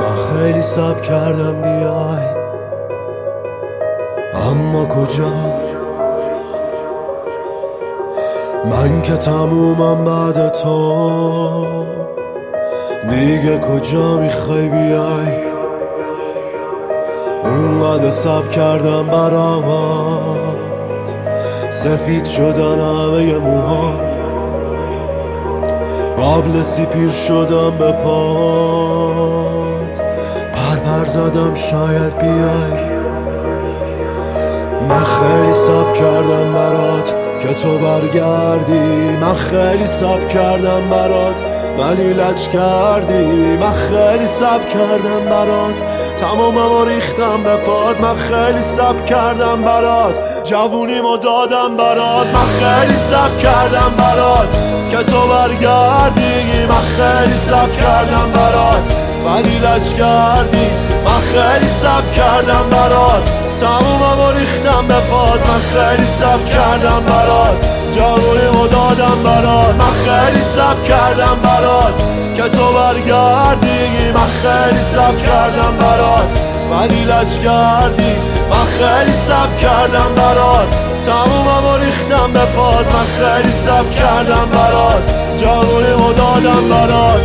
من خیلی صبر کردم بیای، اما کجا؟ من که تمومم بعد تو، دیگه کجا میخوای بیای؟ اونقدر صبر کردم برات، سفید شدن همه موها، قبل سیپیر شدم به پات، پر زدم شاید بیای. من خیلی صبر کردم برات که تو برگردی، من خیلی صبر کردم برات ولی لج کردی. من خیلی صبر کردم برات، تماممو ریختم به پات. من خیلی صبر کردم برات، جوونیمو دادم برات. من خیلی صبر کردم برات که تو برگردی، من خیلی صبر کردم برات ولی لج کردی. من خیلی صبر کردم برات، تموممو ریختم به پات. من خیلی صبر کردم برات، جوونیمو دادم برات. من خیلی صبر کردم برات که تو برگردی، من خیلی صبر کردم برات ولی لج کردی. من خیلی صبر کردم برات، تموممو ریختم به پات. من خیلی صبر کردم برات، جوونیمو دادم برات.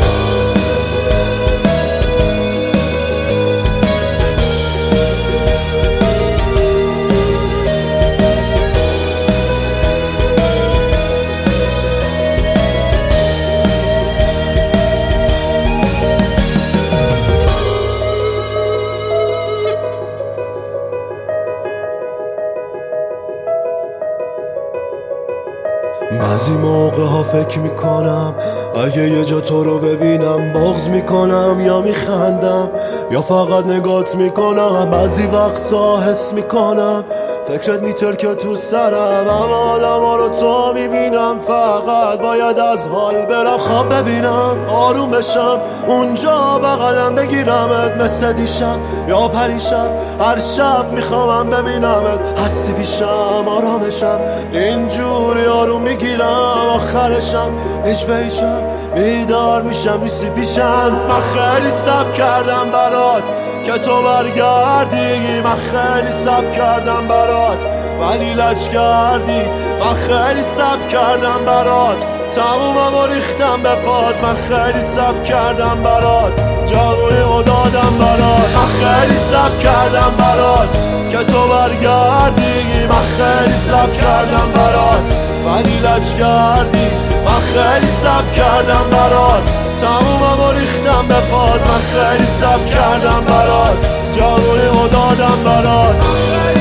بعضی موقع ها فکر میکنم اگه یه جا تو رو ببینم بغض میکنم یا میخندم یا فقط نگات میکنم. بعضی وقتا حس میکنم فکرت میترکه تو سرم، اما آدم ها رو تو میبینم فقط باید از حال برم خواب ببینم آروم بشم اونجا بغلم بگیرمت مثل دیشب یا پریشب. هر شب میخوام ببینمت هستی پیشم آرامشم اینجوری آروم میگیرم آخرشم هیچ به هیچم بیدار میشم نیستی پیشم. من خیلی صبر کردم برات که تو برگردی، من خیلی صبر کردم برات ولی لج کردی. من خیلی صبر کردم برات، تموممو ریختم به پات. من خیلی صبر کردم برات، جوونیمو دادم برات. من خیلی صبر کردم برات که تو برگردی، من خیلی صبر کردم برات ولی لج کردی. من خیلی صبر کردم برات، تموممو ریختم به پات. من خیلی صبر کردم برات، جوونیمو دادم برات.